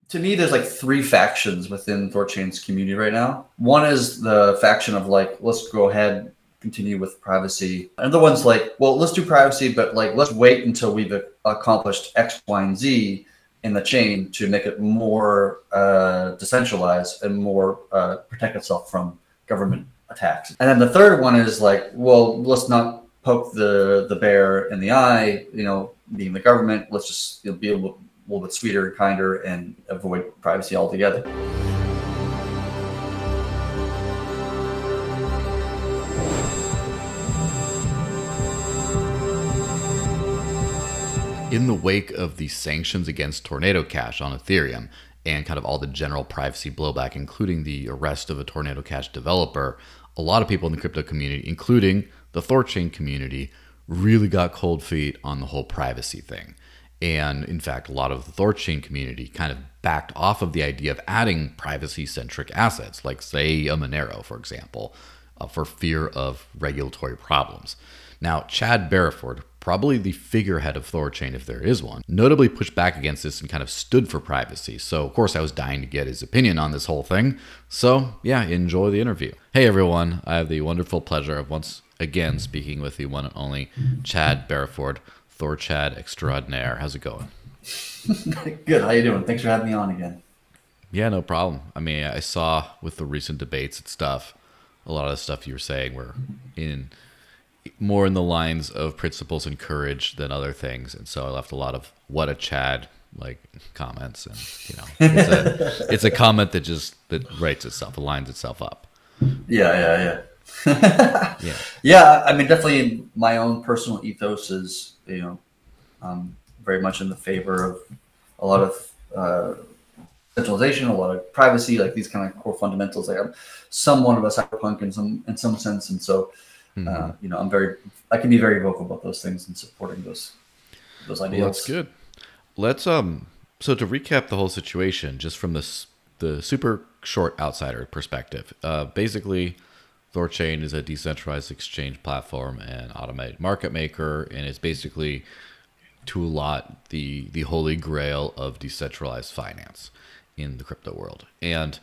To me, there's like three factions within Thorchain's community right now. One is the faction of like, let's go ahead, continue with privacy. Another one's like, well, let's do privacy, but like, let's wait until we've accomplished X, Y, and Z in the chain to make it more decentralized and more protect itself from government attacks. And then the third one is like, well, let's not poke the bear in the eye, being the government. Let's just be a little bit sweeter and kinder and avoid privacy altogether. In the wake of the sanctions against Tornado Cash on Ethereum and kind of all the general privacy blowback, including the arrest of a Tornado Cash developer, a lot of people in the crypto community, including the Thorchain community, really got cold feet on the whole privacy thing. And in fact, a lot of the Thorchain community kind of backed off of the idea of adding privacy-centric assets, like say a Monero, for example, for fear of regulatory problems. Now, Chad Barraford, probably the figurehead of Thorchain if there is one, notably pushed back against this and kind of stood for privacy. So of course I was dying to get his opinion on this whole thing. So yeah, enjoy the interview. Hey everyone, I have the wonderful pleasure of once again speaking with the one and only Chad Barraford, Thorchad extraordinaire. How's it going? Good, how you doing? Thanks for having me on again. Yeah, no problem. I mean, I saw with the recent debates and stuff, a lot of the stuff you were saying were more in the lines of principles and courage than other things, and so I left a lot of "what a Chad" like comments, and it's a comment that writes itself, aligns itself up. Yeah. Yeah. I mean, definitely my own personal ethos is very much in the favor of a lot of centralization, a lot of privacy, like these kind of core fundamentals. Like I'm somewhat of a cyberpunk in some sense, and so. I can be very vocal about those things and supporting those ideals. Well, that's good. Let's so to recap the whole situation, just from the super short outsider perspective. Basically, Thorchain is a decentralized exchange platform and automated market maker, and it's basically to a lot the holy grail of decentralized finance in the crypto world. And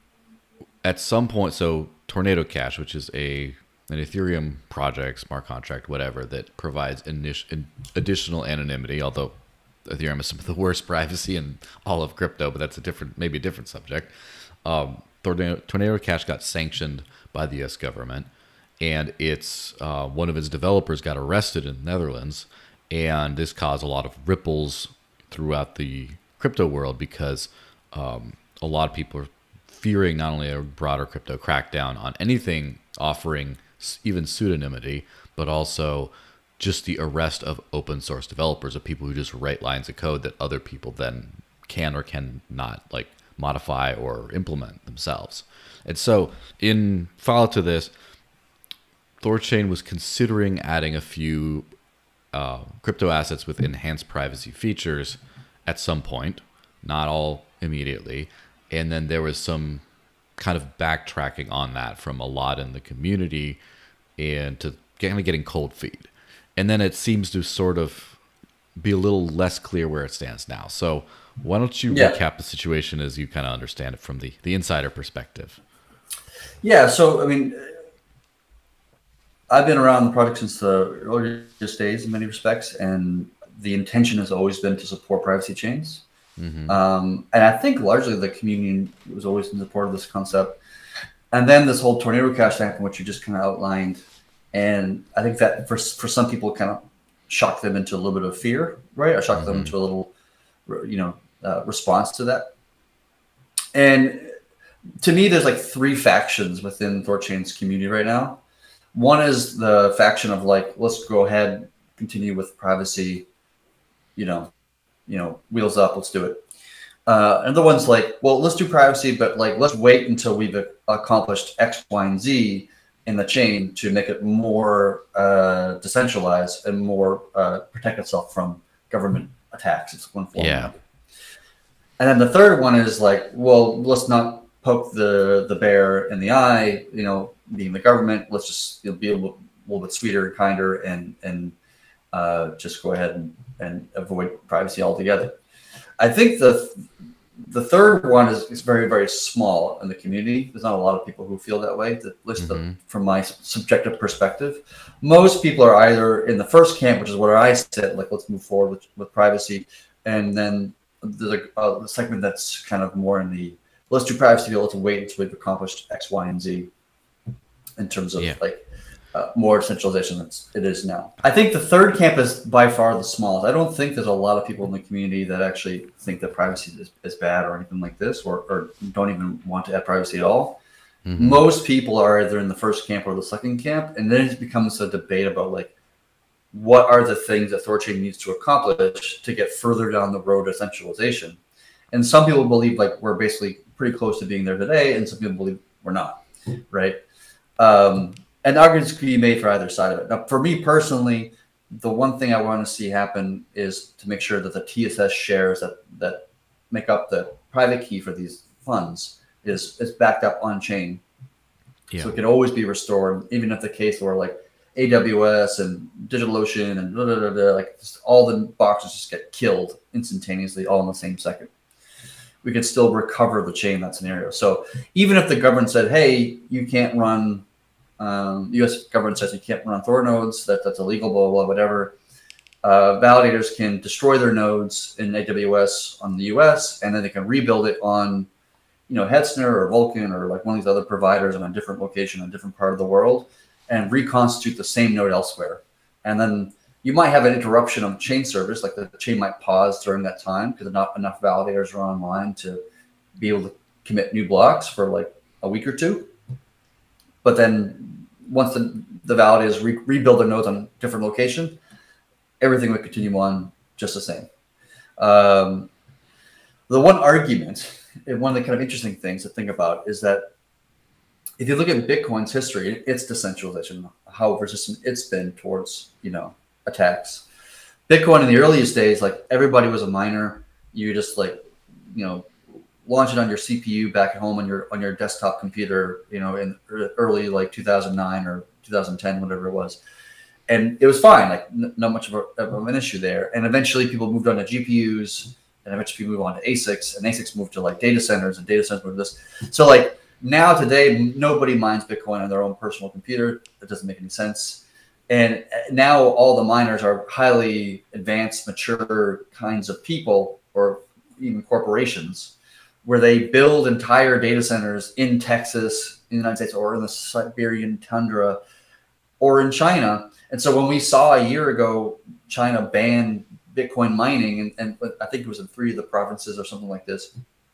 at some point, so Tornado Cash, which is an Ethereum project, smart contract, whatever, that provides additional anonymity, although Ethereum has some of the worst privacy in all of crypto, but that's maybe a different subject. Tornado Cash got sanctioned by the US government, and it's one of its developers got arrested in the Netherlands, and this caused a lot of ripples throughout the crypto world because a lot of people are fearing not only a broader crypto crackdown on anything offering even pseudonymity, but also just the arrest of open source developers, of people who just write lines of code that other people then can or cannot like modify or implement themselves. And so in follow to this, Thorchain was considering adding a few crypto assets with enhanced privacy features at some point, not all immediately. And then there was some kind of backtracking on that from a lot in the community and to kind of getting cold feet. And then it seems to sort of be a little less clear where it stands now. So why don't you recap the situation as you kind of understand it from the insider perspective? Yeah, so I mean, I've been around the project since the earliest days in many respects, and the intention has always been to support privacy chains. Mm-hmm. And I think largely the community was always in support of this concept. And then this whole Tornado Cash thing, which you just kind of outlined, and I think that for some people kind of shocked them into a little bit of fear, right? Or shocked them into a little, response to that. And to me, there's like three factions within Thorchain's community right now. One is the faction of like, let's go ahead, continue with privacy, wheels up, let's do it. And the one's like, well, let's do privacy, but like, let's wait until we've accomplished X, Y, and Z in the chain to make it more decentralized and more protect itself from government attacks. It's one form. Yeah. And then the third one is like, well, let's not poke the bear in the eye, being the government. Let's just be a little bit sweeter and kinder and just go ahead and avoid privacy altogether. I think The third one is very, very small in the community. There's not a lot of people who feel that way, at least from my subjective perspective. Most people are either in the first camp, which is where I sit, like, let's move forward with privacy. And then there's the segment that's kind of more in the, let's do privacy, let's wait until we've accomplished X, Y, and Z in terms of more centralization than it is now. I think the third camp is by far the smallest. I don't think there's a lot of people in the community that actually think that privacy is bad or anything like this, or don't even want to add privacy at all. Most people are either in the first camp or the second camp, and then it becomes a debate about like, what are the things that Thorchain needs to accomplish to get further down the road of centralization? And some people believe like we're basically pretty close to being there today, and some people believe we're not, right? And arguments can be made for either side of it. Now, for me personally, the one thing I want to see happen is to make sure that the TSS shares that make up the private key for these funds is backed up on chain. Yeah. So it can always be restored, even if the case where like AWS and DigitalOcean and like just all the boxes just get killed instantaneously all in the same second. We could still recover the chain in that scenario. So even if the government said, hey, you can't run, U.S. government says you can't run Thor nodes, that's illegal, blah, blah, whatever. Validators can destroy their nodes in AWS on the U.S., and then they can rebuild it on, Hetzner or Vulkan or like one of these other providers on a different location, in a different part of the world, and reconstitute the same node elsewhere. And then you might have an interruption of chain service, like the chain might pause during that time because not enough validators are online to be able to commit new blocks for like a week or two. But then once the validators rebuild their nodes on a different location, everything would continue on just the same. The one argument, and one of the kind of interesting things to think about is that if you look at Bitcoin's history, its decentralization, how resistant it's been towards, attacks. Bitcoin in the earliest days, like everybody was a miner. You just like, launch it on your CPU back at home on your desktop computer, in early like 2009 or 2010, whatever it was. And it was fine, like not much of an issue there. And eventually people moved on to GPUs, and eventually people moved on to ASICs, and ASICs moved to like data centers, and data centers moved to this. So like now today, nobody mines Bitcoin on their own personal computer. That doesn't make any sense. And now all the miners are highly advanced, mature kinds of people, or even corporations, where they build entire data centers in Texas, in the United States, or in the Siberian tundra, or in China. And so when we saw a year ago China ban Bitcoin mining, and I think it was in 3 of the provinces or something like this,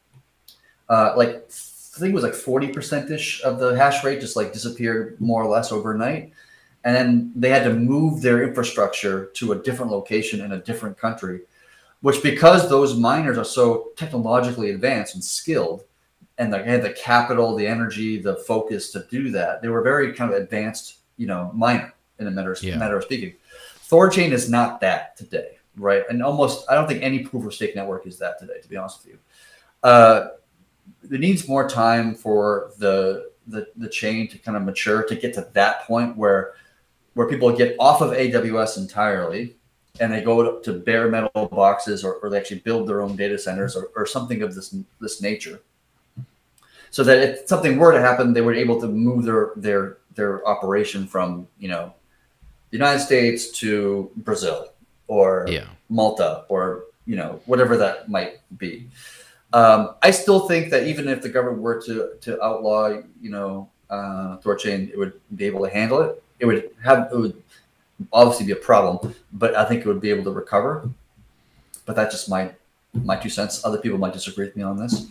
I think it was like 40%-ish of the hash rate just like disappeared more or less overnight. And then they had to move their infrastructure to a different location in a different country, which, because those miners are so technologically advanced and skilled, and they had the capital, the energy, the focus to do that, they were very kind of advanced, miner in a matter of speaking. Thorchain is not that today, right? And I don't think any proof of stake network is that today, to be honest with you. It needs more time for the chain to kind of mature, to get to that point where people get off of AWS entirely, and they go to bare metal boxes, or they actually build their own data centers, or something of this nature, so that if something were to happen, they were able to move their operation from the United States to Brazil or Malta, or whatever that might be. I still think that even if the government were to outlaw Thorchain, it would be able to handle it. It would obviously be a problem, but I think it would be able to recover. But that's just my 2 cents. Other people might disagree with me on this.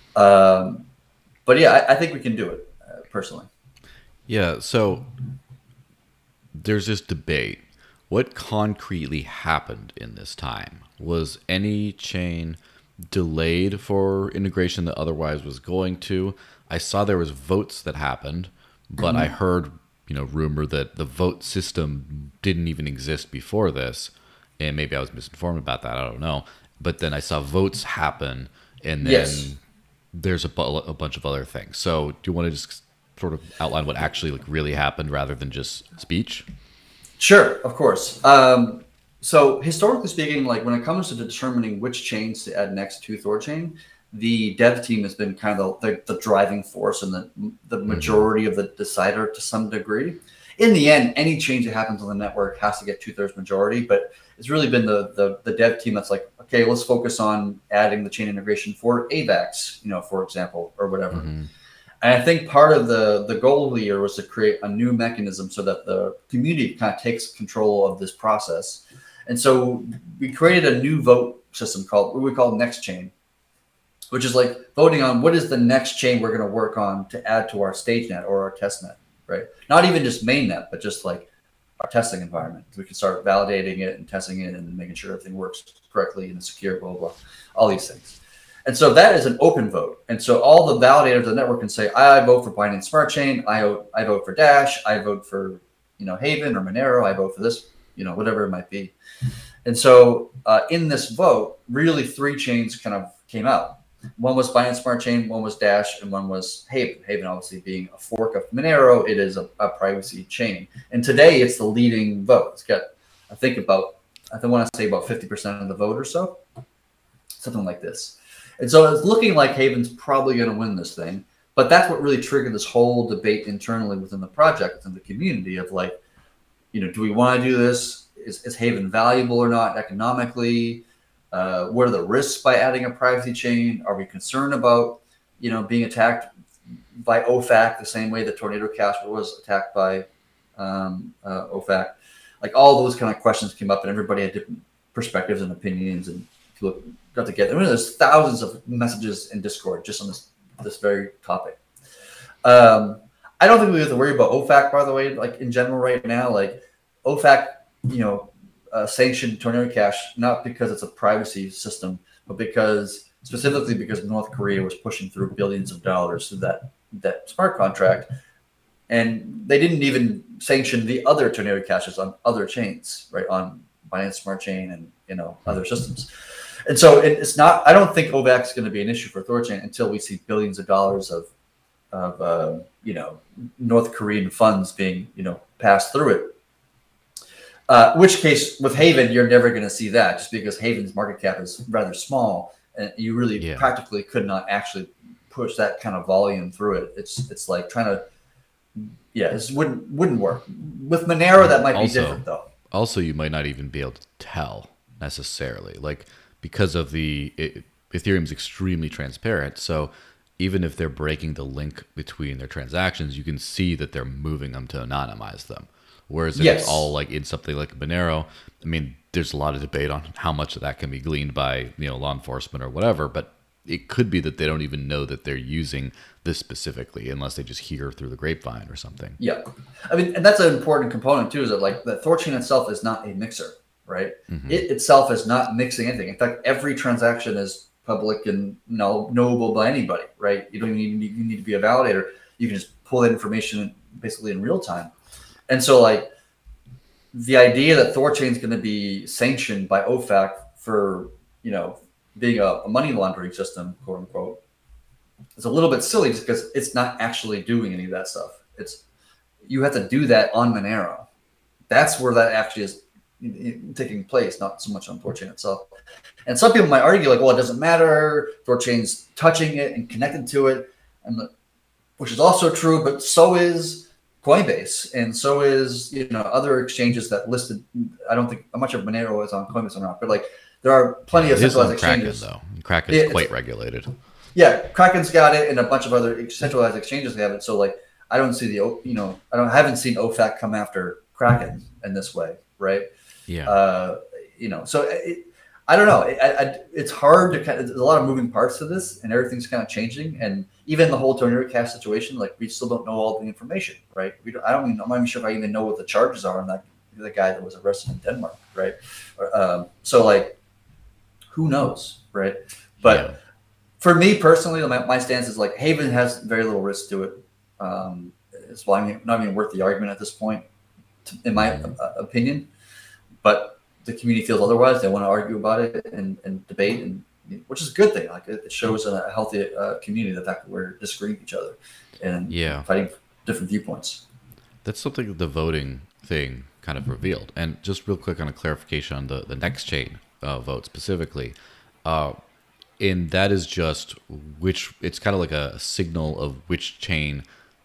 But yeah, I think we can do it, personally. Yeah, so there's this debate. What concretely happened in this time? Was any chain delayed for integration that otherwise was going to? I saw there was votes that happened, but I heard rumor that the vote system didn't even exist before this, and maybe I was misinformed about that. I don't know. But then I saw votes happen, and then there's a bunch of other things. So do you want to just sort of outline what actually really happened rather than just speech? Sure, of course. So historically speaking, like when it comes to determining which chains to add next to Thorchain, the dev team has been kind of the driving force and the majority of the decider to some degree. In the end, any change that happens on the network has to get 2/3 majority, but it's really been the dev team that's like, okay, let's focus on adding the chain integration for AVAX, for example, or whatever. And I think part of the goal of the year was to create a new mechanism so that the community kind of takes control of this process. And so we created a new vote system called what we call Next Chain, which is like voting on what is the next chain we're going to work on to add to our StageNet or our testnet, right? Not even just mainnet, but just like our testing environment. We can start validating it and testing it and making sure everything works correctly and secure, blah, blah, blah, all these things. And so that is an open vote. And so all the validators of the network can say, I vote for Binance Smart Chain, I vote for Dash, I vote for Haven or Monero, I vote for this, whatever it might be. And so in this vote, really 3 chains kind of came out. One was Binance Smart Chain, one was Dash, and one was Haven. Haven obviously being a fork of Monero, it is a privacy chain. And today it's the leading vote. It's got, I want to say about 50% of the vote or so, something like this. And so it's looking like Haven's probably going to win this thing. But that's what really triggered this whole debate internally within the project, within the community of like, do we want to do this? Is Haven valuable or not economically? What are the risks by adding a privacy chain? Are we concerned about, being attacked by OFAC the same way that Tornado Cash was attacked by OFAC? Like all those kind of questions came up, and everybody had different perspectives and opinions, and people got together. I mean, there's thousands of messages in Discord just on this very topic. I don't think we have to worry about OFAC, by the way. Like in general, right now, like OFAC, sanctioned Tornado Cash not because it's a privacy system, but specifically because North Korea was pushing through billions of dollars through that smart contract, and they didn't even sanction the other Tornado Cashes on other chains, right, on Binance Smart Chain and other systems. And so it's not. I don't think OFAC is going to be an issue for ThorChain until we see billions of dollars of North Korean funds being passed through it. Which case, with Haven, you're never going to see that, just because Haven's market cap is rather small, and you really practically could not actually push that kind of volume through it. It's like trying to, this wouldn't work. With Monero, that might be different though. Also, you might not even be able to tell necessarily, like because of Ethereum's extremely transparent. So even if they're breaking the link between their transactions, you can see that they're moving them to anonymize them. Whereas if it's all like in something like Monero, I mean, there's a lot of debate on how much of that can be gleaned by law enforcement or whatever, but it could be that they don't even know that they're using this specifically unless they just hear through the grapevine or something. Yeah, I mean, and that's an important component too, is that like the ThorChain itself is not a mixer, right? It itself is not mixing anything. In fact, every transaction is public and knowable by anybody, right? You don't even need to be a validator. You can just pull that information basically in real time. And so like the idea that ThorChain is going to be sanctioned by OFAC for, being a money laundering system, quote unquote, is a little bit silly just because it's not actually doing any of that stuff. You have to do that on Monero. That's where that actually is taking place, not so much on ThorChain itself. And some people might argue like, well, it doesn't matter. ThorChain's touching it and connected to it, which is also true, but so is Coinbase, and so is other exchanges that listed. I don't think much of Monero is on Coinbase or not, but like there are plenty of centralized exchanges. Kraken, though. Kraken is quite regulated. Yeah, Kraken's got it, and a bunch of other centralized exchanges have it. So like I don't see I haven't seen OFAC come after Kraken in this way, right? Yeah. So I don't know. It's hard to there's a lot of moving parts to this, and everything's kind of changing. And even the whole Tornado Cash situation, like we still don't know all the information, right? I'm not even sure if I even know what the charges are on the guy that was arrested in Denmark, right? So like, who knows, right? But for me personally, my stance is like Haven has very little risk to it. It's not even worth the argument at this point, in my opinion. But the community feels otherwise. They want to argue about it and debate, and which is a good thing. Like it shows a healthy community, the fact that we're disagreeing with each other and fighting different viewpoints. That's something that the voting thing kind of revealed. And just real quick on a clarification on the next chain vote specifically, and that is just which, it's kind of like a signal of which chain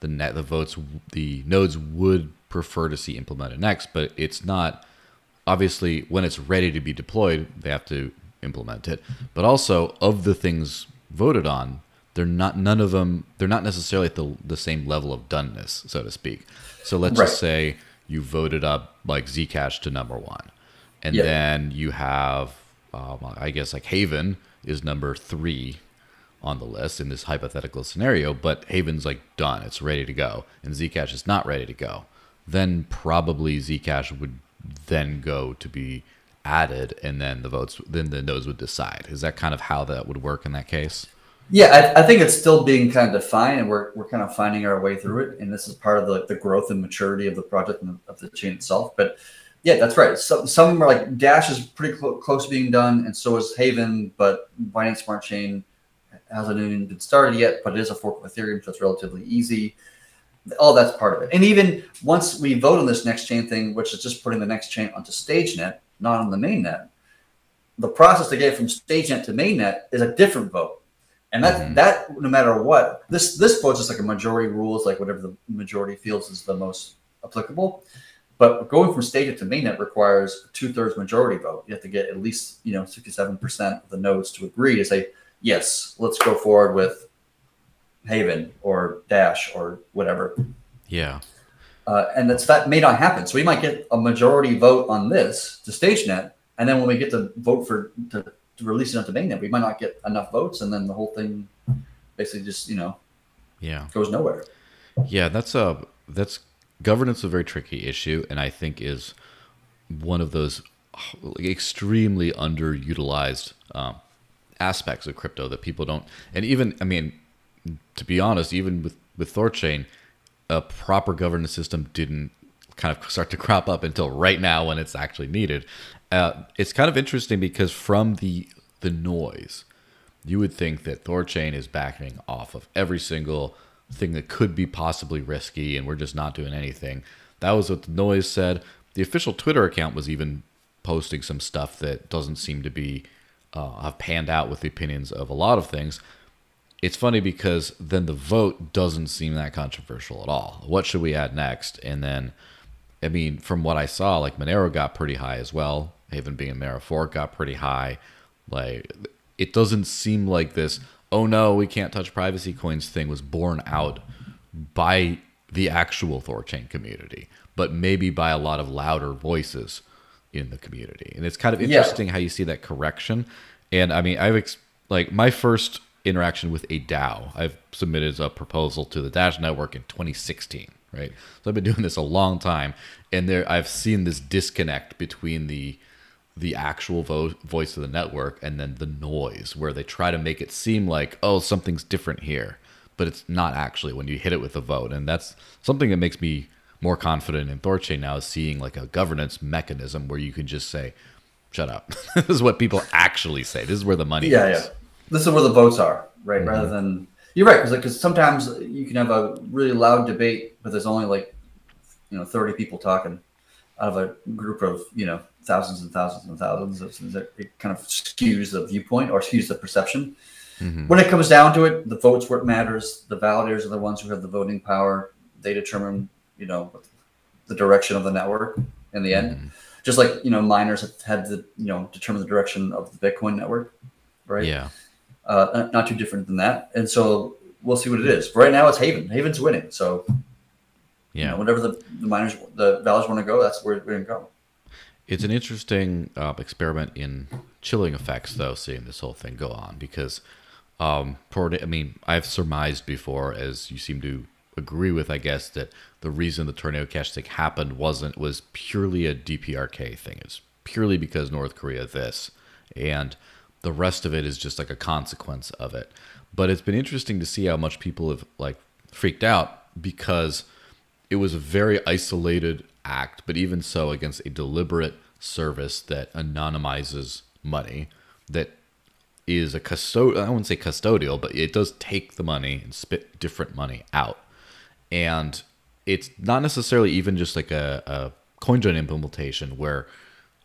the nodes would prefer to see implemented next, but it's not, obviously when it's ready to be deployed, they have to implement it. But also of the things voted on, they're not necessarily at the same level of doneness, so to speak. So let's just say you voted up like Zcash to number one, and then you have, I guess like Haven is number 3 on the list in this hypothetical scenario, but Haven's like done, it's ready to go, and Zcash is not ready to go. Then probably Zcash would then go to be added, and then the nodes would decide. Is that kind of how that would work in that case? Yeah, I think it's still being kind of defined, and we're kind of finding our way through it. And this is part of the growth and maturity of the project and of the chain itself. But yeah, that's right. Some are like Dash is pretty close to being done, and so is Haven. But Binance Smart Chain hasn't even been started yet, but it is a fork of Ethereum, so it's relatively easy. All that's part of it. And even once we vote on this next chain thing, which is just putting the next chain onto StageNet, not on the mainnet, the process to get from StageNet to mainnet is a different vote. And that no matter what, this vote's just like a majority rules, like whatever the majority feels is the most applicable. But going from StageNet to mainnet requires a 2/3 majority vote. You have to get at least 67% of the nodes to agree to say, yes, let's go forward with Haven or Dash or whatever. Yeah. And that may not happen. So we might get a majority vote on this to StageNet, and then when we get to vote to release it onto mainnet, we might not get enough votes, and then the whole thing basically just goes nowhere. Yeah, that's governance is a very tricky issue, and I think is one of those extremely underutilized aspects of crypto that people don't. And even, I mean, to be honest, even with Thorchain, a proper governance system didn't kind of start to crop up until right now when it's actually needed. It's kind of interesting because from the noise, you would think that Thorchain is backing off of every single thing that could be possibly risky, and we're just not doing anything. That was what the noise said. The official Twitter account was even posting some stuff that doesn't seem to be have panned out with the opinions of a lot of things. It's funny because then the vote doesn't seem that controversial at all. What should we add next? And then, I mean, from what I saw, like Monero got pretty high as well. Haven being a Monero fork got pretty high. Like, it doesn't seem like this, oh no, we can't touch privacy coins thing was borne out by the actual Thorchain community, but maybe by a lot of louder voices in the community. And it's kind of interesting how you see that correction. And I mean, like my first interaction with a DAO, I've submitted a proposal to the Dash Network in 2016, right? So I've been doing this a long time, and I've seen this disconnect between the actual voice of the network and then the noise, where they try to make it seem like, oh, something's different here, but it's not actually when you hit it with a vote. And that's something that makes me more confident in Thorchain now, is seeing like a governance mechanism where you can just say, shut up. This is what people actually say. This is where the money is. Yeah. This is where the votes are, right? Mm-hmm. Rather than, you're right, because sometimes you can have a really loud debate, but there's only 30 people talking out of a group of thousands and thousands and thousands. It kind of skews the viewpoint or skews the perception. Mm-hmm. When it comes down to it, the votes where it matters. The validators are the ones who have the voting power. They determine the direction of the network in the end. Mm-hmm. Just like miners have had to determine the direction of the Bitcoin network, right? Yeah. Not too different than that. And so we'll see what it is. But right now it's Haven. Haven's winning. So whenever the miners, the validators want to go, that's where we're going to go. It's an interesting experiment in chilling effects, though, seeing this whole thing go on, because I've surmised before, as you seem to agree with, I guess, that the reason the Tornado Cash thing happened was purely a DPRK thing. It's purely because North Korea this, and the rest of it is just like a consequence of it. But it's been interesting to see how much people have freaked out, because it was a very isolated act, but even so, against a deliberate service that anonymizes money, that is a I wouldn't say custodial, but it does take the money and spit different money out. And it's not necessarily even just like a CoinJoin implementation where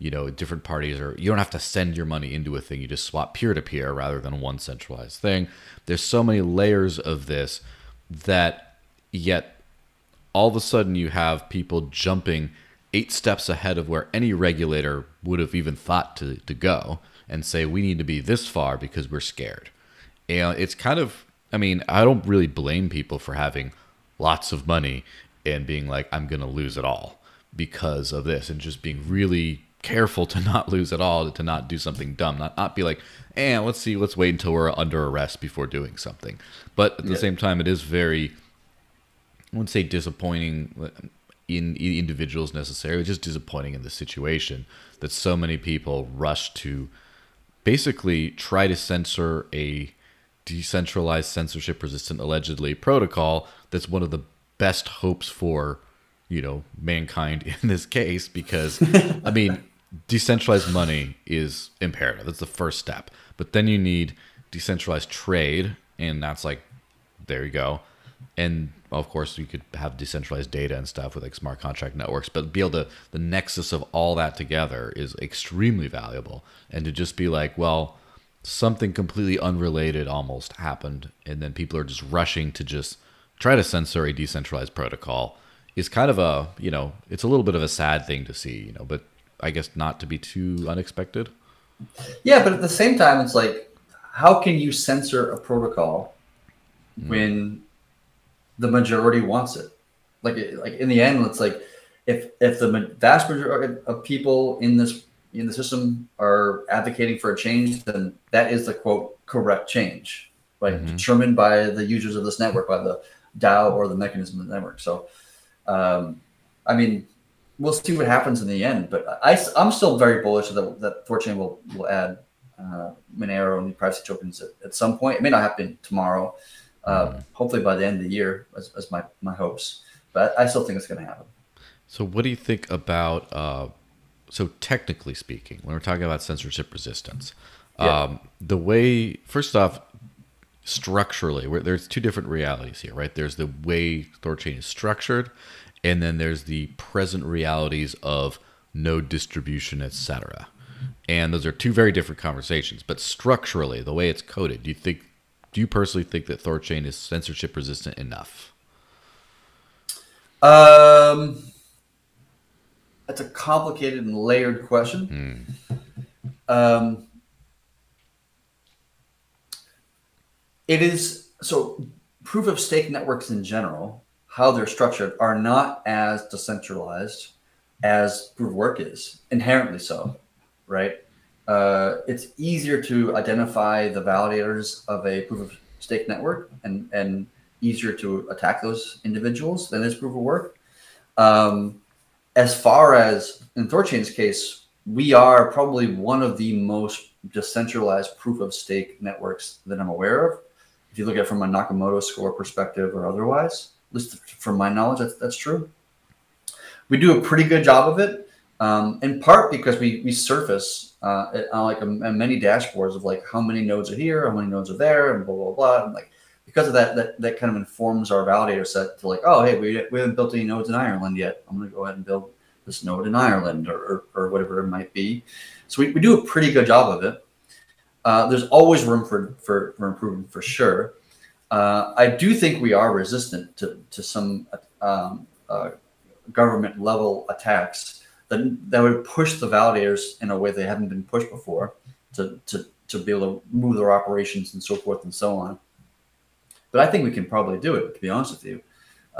different parties, or you don't have to send your money into a thing. You just swap peer to peer rather than one centralized thing. There's so many layers of this that yet all of a sudden you have people jumping 8 steps ahead of where any regulator would have even thought to go and say, we need to be this far because we're scared. And it's kind of, I don't really blame people for having lots of money and being like, I'm going to lose it all because of this, and just being really careful to not lose it all, to not do something dumb, not be like, let's wait until we're under arrest before doing something. But at the same time, it is very, I wouldn't say disappointing in individuals necessarily, just disappointing in the situation that so many people rush to basically try to censor a decentralized, censorship resistant, allegedly, protocol that's one of the best hopes for mankind in this case, because decentralized money is imperative. That's the first step. But then you need decentralized trade, and that's like, there you go. And of course, you could have decentralized data and stuff with like smart contract networks, but be able to, the nexus of all that together is extremely valuable. And to just be like, well, something completely unrelated almost happened, and then people are just rushing to just try to censor a decentralized protocol is kind of a, it's a little bit of a sad thing to see, but I guess not to be too unexpected. Yeah, but at the same time, it's like, how can you censor a protocol when the majority wants it? Like in the end, it's like, if the vast majority of people in the system are advocating for a change, then that is the quote correct change, like determined by the users of this network, by the DAO or the mechanism of the network. So, we'll see what happens in the end, but I'm still very bullish that Thorchain will add Monero and privacy tokens at some point. It may not happen tomorrow. Hopefully by the end of the year, as my hopes. But I still think it's going to happen. So what do you think about, so technically speaking, when we're talking about censorship resistance, the way, first off, structurally, there's two different realities here, right? There's the way Thorchain is structured, and then there's the present realities of node distribution, etc. And those are two very different conversations. But structurally, the way it's coded, do you personally think that Thorchain is censorship resistant enough? That's a complicated and layered question. It is, so proof of stake networks in general, how they're structured, are not as decentralized as proof of work is, inherently so, right? It's easier to identify the validators of a proof of stake network and easier to attack those individuals than is proof of work. As far as in Thorchain's case, we are probably one of the most decentralized proof of stake networks that I'm aware of. If you look at it from a Nakamoto score perspective or otherwise, at least from my knowledge, that's true. We do a pretty good job of it, in part because we surface on many dashboards of like how many nodes are here, how many nodes are there, and blah blah blah. And like because of that kind of informs our validator set to like, oh hey, we haven't built any nodes in Ireland yet. I'm going to go ahead and build this node in Ireland or whatever it might be. So we do a pretty good job of it. There's always room for improvement for sure. I do think we are resistant to some government level attacks that would push the validators in a way they haven't been pushed before to be able to move their operations and so forth and so on. But I think we can probably do it, to be honest with you.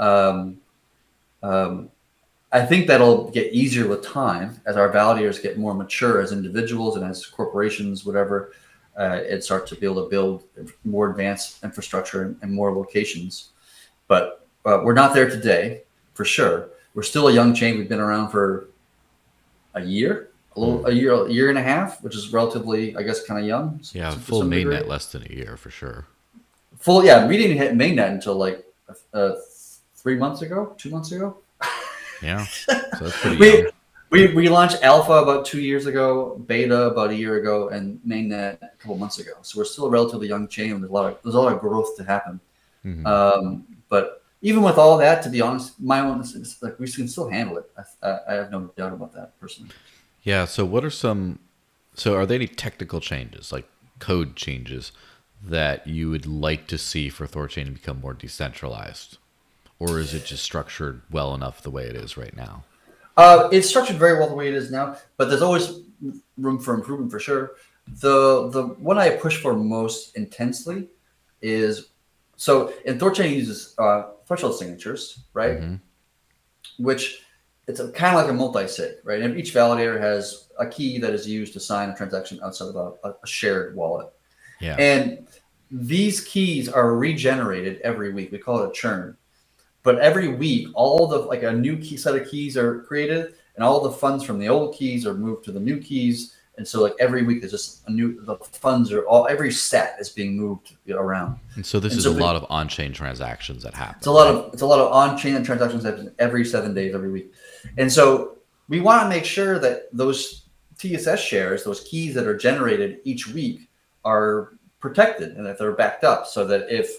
I think that'll get easier with time as our validators get more mature as individuals and as corporations, whatever, and start to be able to build more advanced infrastructure and more locations. But we're not there today, for sure. We're still a young chain. We've been around for a year and a half, which is relatively, I guess, kind of young. Yeah, full mainnet less than a year for sure. Full, yeah. We didn't hit mainnet until like 2 months ago. Yeah, so that's pretty young. We launched alpha about 2 years ago, beta about a year ago, and mainnet a couple months ago. So we're still a relatively young chain. There's a lot of growth to happen. But even with all that, to be honest, my own is like we can still handle it. I have no doubt about that personally. Yeah. So what are some? So are there any technical changes, like code changes, that you would like to see for Thorchain to become more decentralized, or is it just structured well enough the way it is right now? It's structured very well the way it is now, but there's always room for improvement for sure. The one I push for most intensely is so in Thorchain uses threshold signatures, right? Mm-hmm. Which it's kind of like a multi-sig, right? And each validator has a key that is used to sign a transaction outside of a shared wallet. Yeah. And these keys are regenerated every week. We call it a churn. But every week, all the like a new key set of keys are created, and all the funds from the old keys are moved to the new keys. And so, like every week, there's just a new. The funds are all every set is being moved around. And so this And is so a lot of on-chain transactions that happen. it's a lot of on-chain transactions that happen every 7 days, every week. And so we want to make sure that those TSS shares, those keys that are generated each week, are protected and that they're backed up, so that if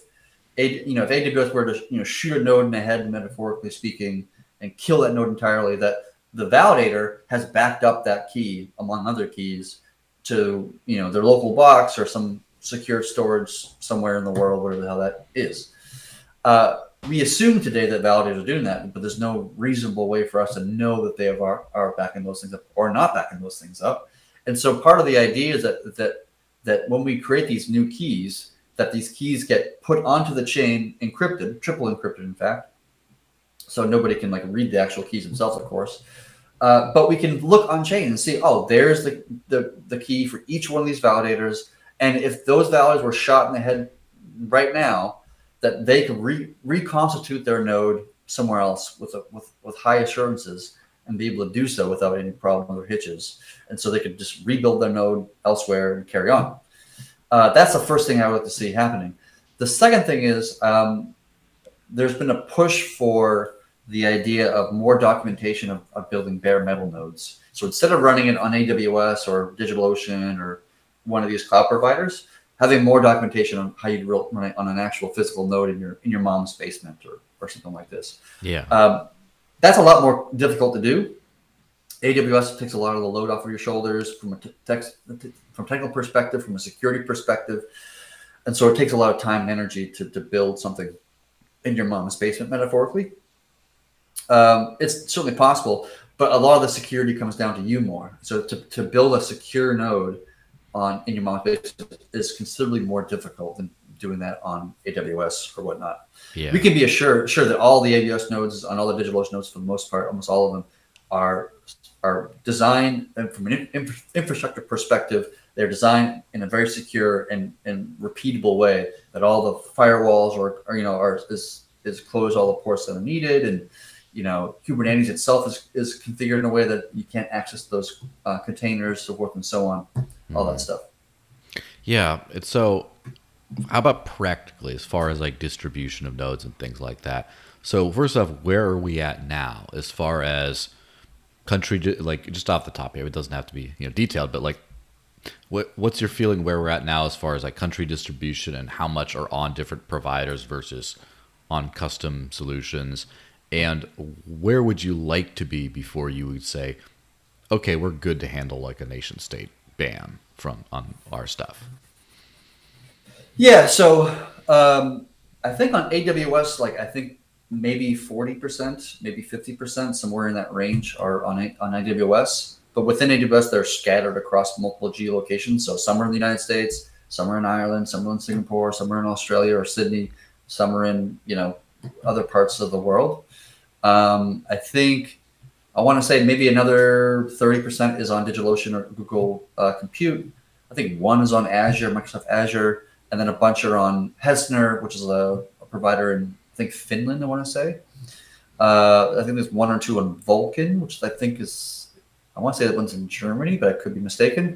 AWS were to shoot a node in the head, metaphorically speaking, and kill that node entirely, that the validator has backed up that key among other keys to their local box or some secure storage somewhere in the world, whatever the hell that is. We assume today that validators are doing that, but there's no reasonable way for us to know that they are backing those things up or not backing those things up. And so part of the idea is that when we create these new keys, that these keys get put onto the chain encrypted, triple encrypted, in fact, so nobody can read the actual keys themselves, of course. But we can look on chain and see, oh, there's the key for each one of these validators. And if those validators were shot in the head right now, that they could reconstitute their node somewhere else with high assurances and be able to do so without any problems or hitches. And so they could just rebuild their node elsewhere and carry on. That's the first thing I would like to see happening. The second thing is there's been a push for the idea of more documentation of building bare metal nodes. So instead of running it on AWS or DigitalOcean or one of these cloud providers, having more documentation on how you run it on an actual physical node in your mom's basement or something like this. Yeah. That's a lot more difficult to do. AWS takes a lot of the load off of your shoulders from a technical perspective, from a security perspective. And so it takes a lot of time and energy to build something in your mom's basement, metaphorically. It's certainly possible, but a lot of the security comes down to you more. So to build a secure node in your mom's basement is considerably more difficult than doing that on AWS or whatnot. Yeah. We can be sure that all the AWS nodes on all the DigitalOcean nodes, for the most part, almost all of them, are designed, and from an infrastructure perspective, they're designed in a very secure and repeatable way, that all the firewalls is closed all the ports that are needed, and Kubernetes itself is configured in a way that you can't access those containers, so forth and so on, all that stuff. Yeah. So how about practically, as far as distribution of nodes and things like that? So first off, where are we at now as far as country, just off the top here? It doesn't have to be detailed, but what's your feeling where we're at now as far as country distribution, and how much are on different providers versus on custom solutions? And where would you like to be before you would say, okay, we're good to handle a nation state ban on our stuff? Yeah, so I think on AWS, I think maybe 40%, maybe 50%, somewhere in that range are on AWS. But within AWS, they're scattered across multiple geolocations. So some are in the United States, some are in Ireland, some are in Singapore, some are in Australia or Sydney, some are in other parts of the world. I think I want to say maybe another 30% is on DigitalOcean or Google Compute. I think one is on Azure, Microsoft Azure, and then a bunch are on Hesner, which is a provider in, I think, Finland, I want to say. I think there's one or two on Vulkan, which I think I want to say that one's in Germany, but I could be mistaken.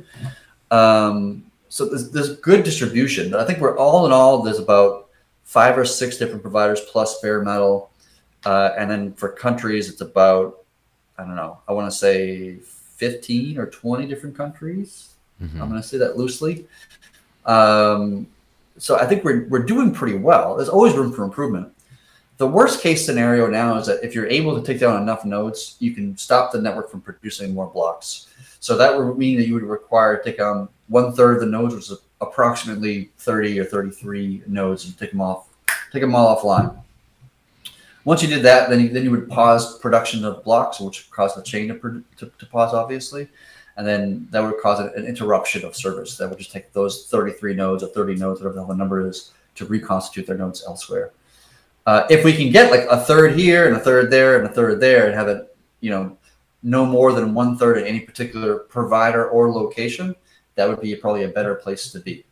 So there's good distribution. I think we're all in all, there's about 5 or 6 different providers plus bare metal. And then for countries, it's about, I don't know, I want to say 15 or 20 different countries. Mm-hmm. I'm going to say that loosely. So I think we're doing pretty well. There's always room for improvement. The worst case scenario now is that if you're able to take down enough nodes, you can stop the network from producing more blocks. So that would mean that you would require to take on 1/3 of the nodes, which is approximately 30 or 33 nodes, and take them all offline. Once you did that, then you would pause production of blocks, which would cause the chain to pause, obviously. And then that would cause an interruption of service. That would just take those 33 nodes or 30 nodes, whatever the hell the number is, to reconstitute their nodes elsewhere. If we can get like a third here and a third there and a third there, and have it, no more than 1/3 of any particular provider or location, that would be probably a better place to be.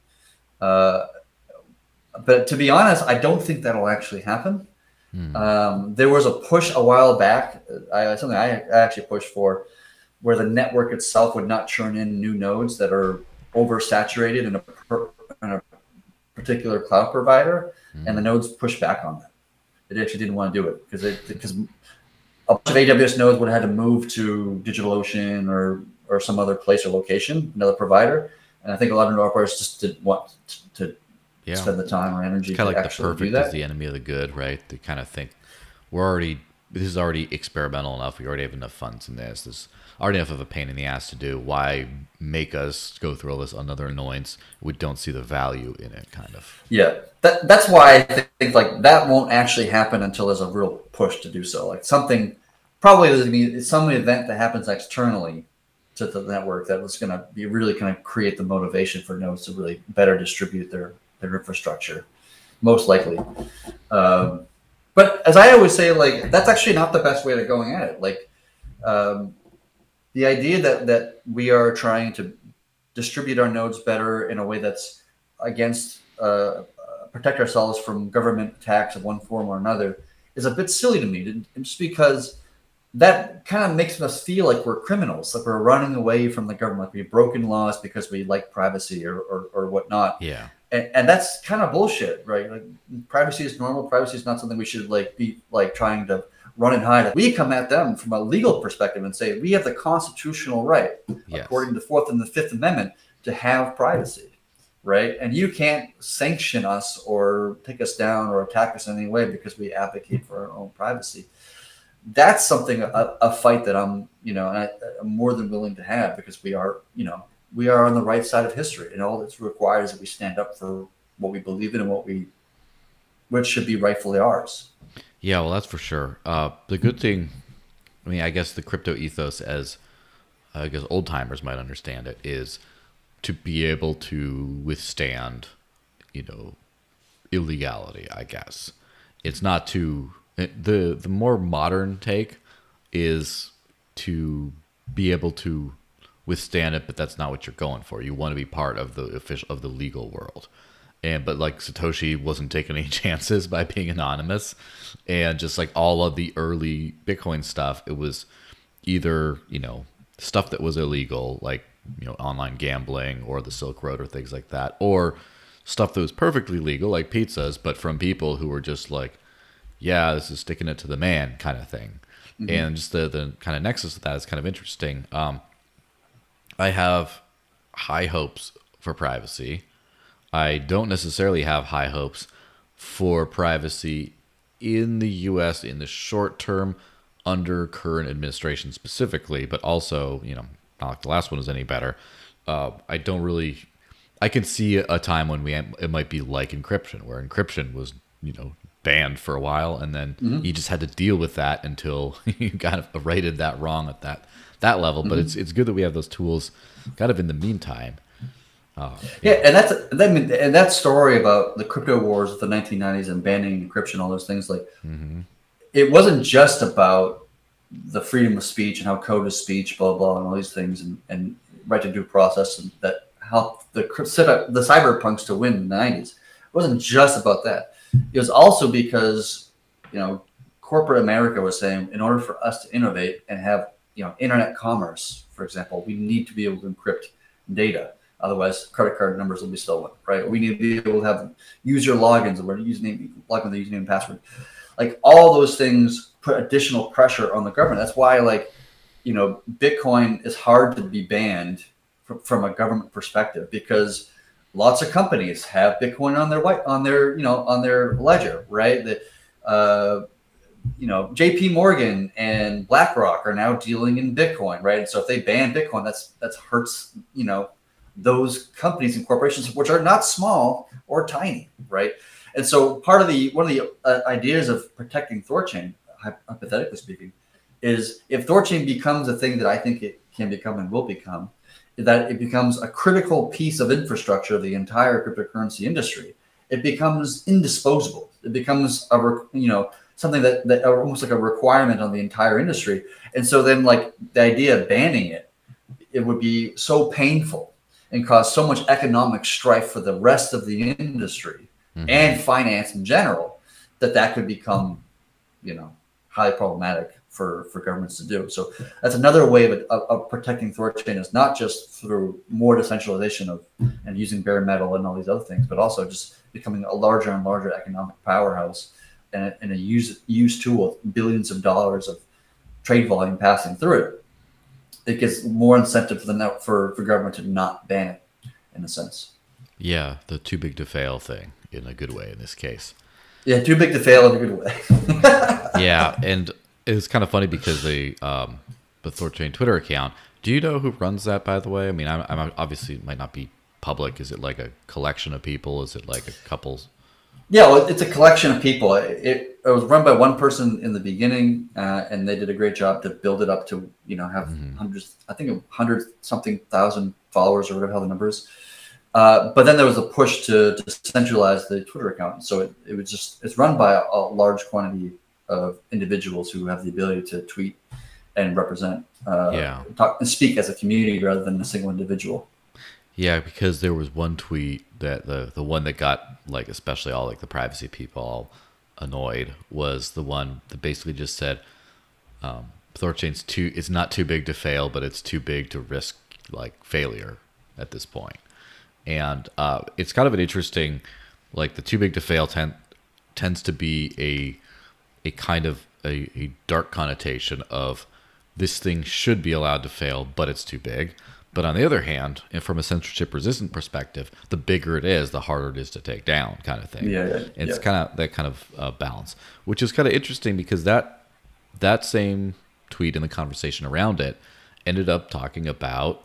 But to be honest, I don't think that'll actually happen. There was a push a while back, something I actually pushed for, where the network itself would not churn in new nodes that are oversaturated in a particular cloud provider, and the nodes push back on that. They actually didn't want to do it because a bunch of AWS nodes would have had to move to DigitalOcean or some other place or location, another provider. And I think a lot of node operators just didn't want to spend the time or energy kind to of like actually the perfect do that. is the enemy of the good, right? They kind of think this is already experimental enough. We already have enough funds in this. This is already enough of a pain in the ass to do. Why make us go through all this another annoyance? We don't see the value in it, kind of. Yeah, that's why I think like that won't actually happen until there's a real push to do so. Like something, probably there's gonna be some event that happens externally to the network that was going to be really kind of create the motivation for nodes to really better distribute their infrastructure, most likely. But as I always say, like that's actually not the best way to going at it. Like the idea that we are trying to distribute our nodes better in a way that's against protect ourselves from government attacks of one form or another is a bit silly to me. Just because that kind of makes us feel like we're criminals, like we're running away from the government, like we've broken laws because we like privacy or whatnot. Yeah. And that's kind of bullshit, right? Like privacy is normal. Privacy is not something we should like be like trying to run and hide. We come at them from a legal perspective and say we have the constitutional right, according to the 4th and the 5th Amendment, to have privacy, right? And you can't sanction us or take us down or attack us in any way because we advocate for our own privacy. That's something, a fight that I'm more than willing to have, because we are on the right side of history, and all that's required is that we stand up for what we believe in and what should be rightfully ours. Yeah, well, that's for sure. The good thing, I mean, I guess the crypto ethos, as I guess old timers might understand it, is to be able to withstand, illegality. I guess it's not to the more modern take is to be able to withstand it, but that's not what you're going for. You want to be part of the legal world. But like Satoshi wasn't taking any chances by being anonymous, and just like all of the early Bitcoin stuff, it was either stuff that was illegal, like online gambling or the Silk Road or things like that, or stuff that was perfectly legal, like pizzas, but from people who were just like, yeah, this is sticking it to the man kind of thing. Mm-hmm. And just the kind of nexus of that is kind of interesting. I have high hopes for privacy. I don't necessarily have high hopes for privacy in the U.S. in the short term under current administration specifically, but also, not like the last one is any better. I can see a time when it might be like encryption, where encryption was, banned for a while, and then you just had to deal with that until you kind of righted that wrong at that level. But it's good that we have those tools kind of in the meantime. And that story about the crypto wars of the 1990s and banning encryption, all those things, like it wasn't just about the freedom of speech and how code is speech, blah blah, and all these things, and right to due process, and that helped the cyberpunks to win in the 90s. It wasn't just about that. It was also because corporate America was saying, in order for us to innovate and have internet commerce, for example, we need to be able to encrypt data. Otherwise, credit card numbers will be stolen, right? We need to be able to have user logins, or log in the username and password. Like all those things put additional pressure on the government. That's why, Bitcoin is hard to be banned from a government perspective, because lots of companies have Bitcoin on their ledger, right? That JP Morgan and BlackRock are now dealing in Bitcoin, right? And so if they ban Bitcoin, that's hurts, those companies and corporations, which are not small or tiny, right? And so one of the ideas of protecting Thorchain, hypothetically speaking, is if Thorchain becomes a thing that I think it can become and will become, that it becomes a critical piece of infrastructure of the entire cryptocurrency industry. It becomes indisposable. It becomes something that almost like a requirement on the entire industry. And so then, like, the idea of banning it would be so painful and cause so much economic strife for the rest of the industry and finance in general, that could become, highly problematic for governments to do. So that's another way of protecting Thorchain, is not just through more decentralization and using bare metal and all these other things, but also just becoming a larger and larger economic powerhouse and a use tool with billions of dollars of trade volume passing through it. It gives more incentive for government to not ban it, in a sense. Yeah, the too big to fail thing, in a good way in this case. Yeah, too big to fail in a good way. Yeah, and it's kind of funny because the Thorchain Twitter account. Do you know who runs that, by the way? I mean, I'm obviously, it might not be public. Is it like a collection of people? Is it like a couple? Yeah, well, it's a collection of people. It was run by one person in the beginning, and they did a great job to build it up to have hundreds, I think 100-something thousand followers or whatever the hell the number is. But then there was a push to centralize the Twitter account. So it's run by a large quantity of individuals who have the ability to tweet and represent, talk and speak as a community rather than a single individual. Yeah, because there was one tweet that the one that got, like, especially all like the privacy people all annoyed, was the one that basically just said Thorchain's it's not too big to fail, but it's too big to risk like failure at this point. And it's kind of an interesting, like, the too big to fail tends to be a kind of a dark connotation of this thing should be allowed to fail, but it's too big. But on the other hand, and from a censorship resistant perspective, the bigger it is, the harder it is to take down, kind of thing. It's kind of that kind of balance, which is kind of interesting because that same tweet and the conversation around it ended up talking about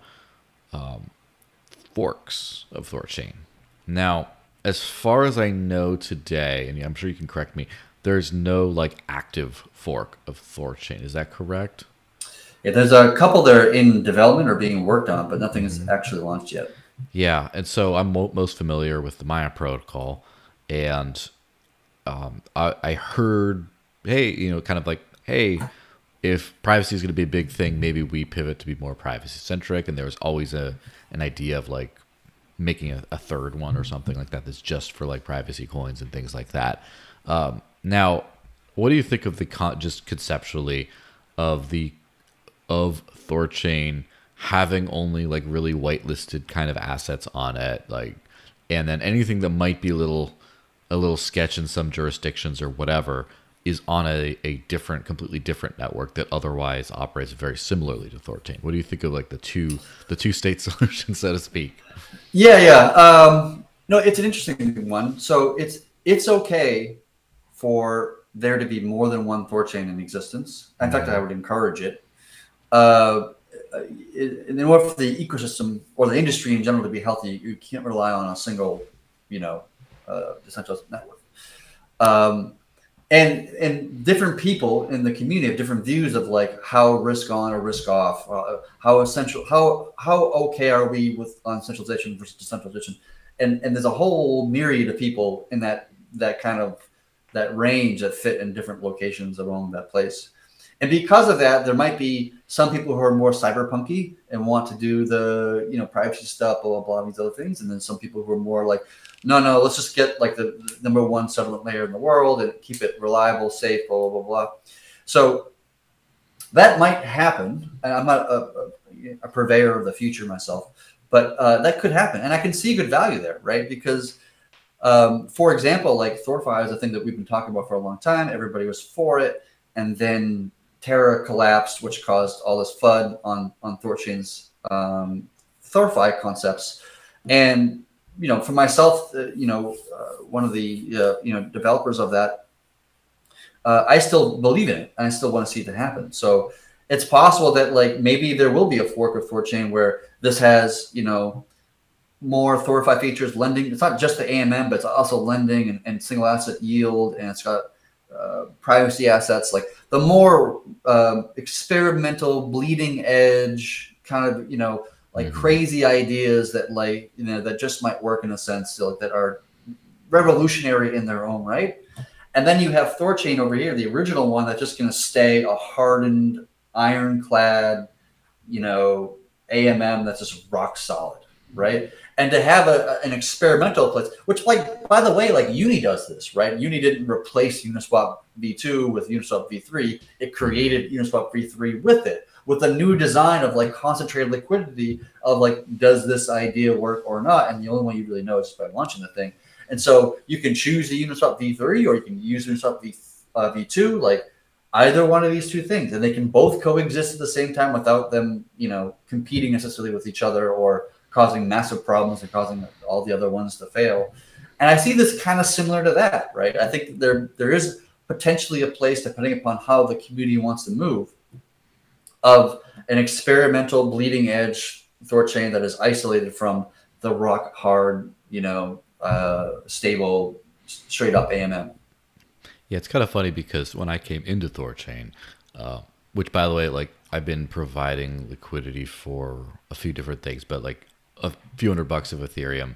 forks of Thorchain. Now, as far as I know today, and I'm sure you can correct me, there's no like active fork of Thorchain. Is that correct? Yeah, there's a couple that are in development or being worked on, but nothing is actually launched yet. Yeah, and so I'm most familiar with the Maya protocol, and I heard, hey, kind of like, hey, if privacy is going to be a big thing, maybe we pivot to be more privacy centric. And there was always an idea of like making a third one or something like that that's just for like privacy coins and things like that. Now, what do you think of just conceptually of Thorchain having only like really whitelisted kind of assets on it, like, and then anything that might be a little sketch in some jurisdictions or whatever is on a completely different network that otherwise operates very similarly to Thorchain? What do you think of like the two state solution, so to speak? Yeah. No, it's an interesting one. So it's okay for there to be more than one Thorchain in existence. In fact, I would encourage it. In order for the ecosystem or the industry in general to be healthy, you can't rely on a single, decentralized network. And different people in the community have different views of like how risk on or risk off, how okay are we on centralization versus decentralization, and there's a whole myriad of people in that range that fit in different locations along that place. And because of that, there might be some people who are more cyberpunky and want to do the privacy stuff, blah, blah, blah, these other things. And then some people who are more like, no, let's just get like the number one settlement layer in the world and keep it reliable, safe, blah, blah, blah, blah. So that might happen. And I'm not a purveyor of the future myself, but that could happen. And I can see good value there, right? Because, for example, like ThorFi is a thing that we've been talking about for a long time. Everybody was for it. And then Terra collapsed, which caused all this FUD on Thorchain's ThorFi concepts. And for myself, one of the developers of that, I still believe in it, and I still want to see it happen. So it's possible that like maybe there will be a fork of Thorchain where this has, you know, more Thorify features, lending. It's not just the AMM, but it's also lending and single asset yield, and it's got privacy assets. Like the more experimental, bleeding edge kind of, you know, like crazy ideas that like, you know, that just might work in a sense, so that are revolutionary in their own right. And then you have Thorchain over here, the original one that's just going to stay a hardened, ironclad, you know, AMM that's just rock solid, right? And to have an experimental place, which, like, by the way, like Uni does this, right? Uni didn't replace Uniswap v2 with Uniswap v3. It created Uniswap v3 with it, with a new design of like concentrated liquidity of like, does this idea work or not? And the only way you really know is by launching the thing. And so you can choose the Uniswap v3 or you can use Uniswap v2, like either one of these two things, and they can both coexist at the same time without them, you know, competing necessarily with each other or causing massive problems and causing all the other ones to fail. And I see this kind of similar to that, right? I think there is potentially a place, depending upon how the community wants to move, of an experimental bleeding edge Thorchain that is isolated from the rock hard, you know, stable, straight up AMM. Yeah, it's kind of funny because when I came into Thorchain, which by the way, like I've been providing liquidity for a few different things, but like a few $100 of Ethereum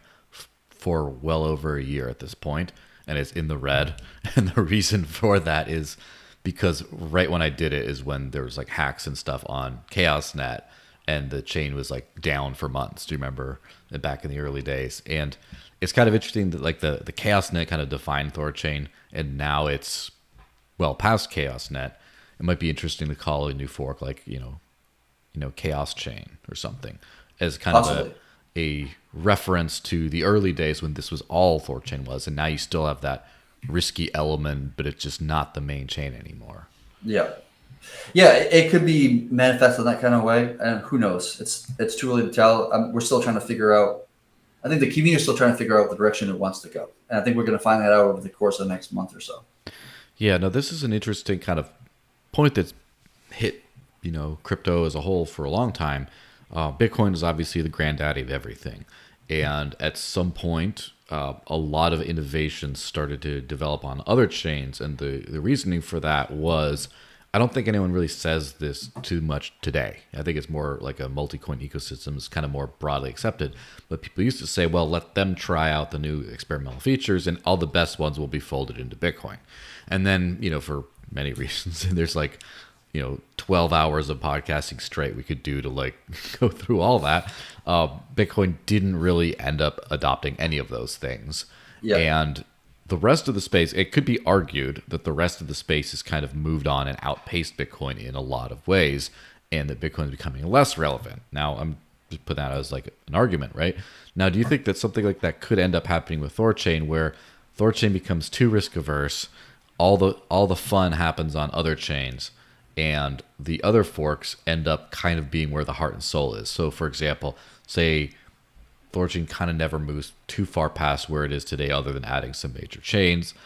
for well over a year at this point, and it's in the red. And the reason for that is because right when I did it is when there was like hacks and stuff on ChaosNet, and the chain was like down for months. Do you remember back in the early days? And it's kind of interesting that like the ChaosNet kind of defined Thorchain, and now it's well past ChaosNet. It might be interesting to call a new fork like, you know, Chaos Chain or something, as kind Possibly. of a reference to the early days when this was all Thorchain was, and now you still have that risky element, but it's just not the main chain anymore. Yeah. Yeah, it could be manifested in that kind of way, and who knows? It's too early to tell. We're still trying to figure out. I think the community is still trying to figure out the direction it wants to go, and I think we're going to find that out over the course of the next month or so. Yeah, no, this is an interesting kind of point that's hit, you know, crypto as a whole for a long time. Bitcoin is obviously the granddaddy of everything, and at some point, a lot of innovations started to develop on other chains, and the reasoning for that was, I don't think anyone really says this too much today. I think it's more like a multi-coin ecosystem is kind of more broadly accepted. But people used to say, well, let them try out the new experimental features and all the best ones will be folded into Bitcoin. And then, you know, for many reasons, there's like, you know, 12 hours of podcasting straight we could do to like go through all that. Bitcoin didn't really end up adopting any of those things. Yeah. And the rest of the space, it could be argued that the rest of the space has kind of moved on and outpaced Bitcoin in a lot of ways, and that Bitcoin is becoming less relevant. Now, I'm just putting that as like an argument, right? Now, do you think that something like that could end up happening with Thorchain, where Thorchain becomes too risk averse, all the fun happens on other chains, and the other forks end up kind of being where the heart and soul is? So, for example, say Thorchain kind of never moves too far past where it is today, other than adding some major chains,